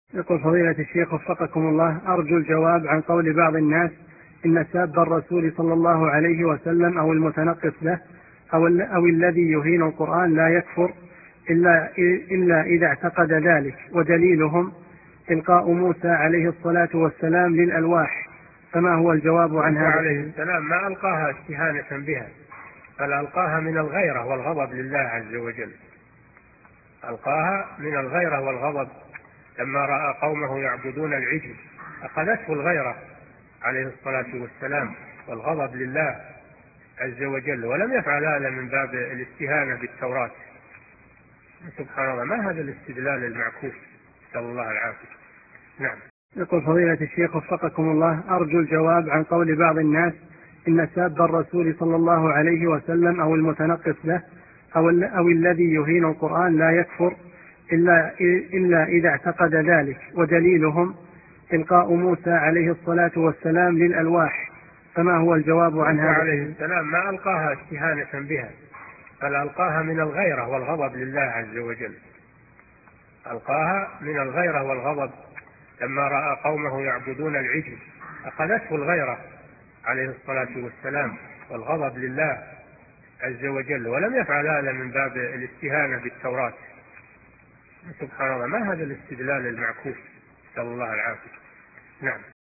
يقول فضيلة الشيخ وفقكم الله، أرجو الجواب عن قول بعض الناس إن ساب الرسول صلى الله عليه وسلم أو المتنقص له أو الذي يهين القرآن لا يكفر إلا إذا اعتقد ذلك، ودليلهم إلقاء موسى عليه الصلاة والسلام للألواح، فما هو الجواب عن هذا؟ عليه السلام ما ألقاها استهانة بها، بل ألقاها من الغيرة والغضب لله عز وجل. ألقاها من الغيرة والغضب لما رأى قومه يعبدون العجل، أخذته الغيرة عليه الصلاة والسلام والغضب لله عز وجل، ولم يفعل هذا من باب الاستهانة بالتوراة. سبحان الله، ما هذا الاستدلال المعكوس؟ نسأل الله العافية. نعم. يقول فضيلة الشيخ وفقكم الله، أرجو الجواب عن قول بعض الناس إن ساب الرسول صلى الله عليه وسلم أو المتنقص له أو الذي يهين القرآن لا يكفر إلا إذا اعتقد ذلك، ودليلهم إلقاء موسى عليه الصلاة والسلام للألواح، فما هو الجواب عن هذا؟ عليه السلام ما ألقاها استهانة بها، بل ألقاها من الغيرة والغضب لله عز وجل. ألقاها من الغيرة والغضب لما رأى قومه يعبدون العجل، أخذته الغيرة عليه الصلاة والسلام والغضب لله عز وجل، ولم يفعل هذا من باب الاستهانة بالتوراة. سبحان الله، ما هذا الاستدلال المعكوس؟ نسأل الله العافية. نعم.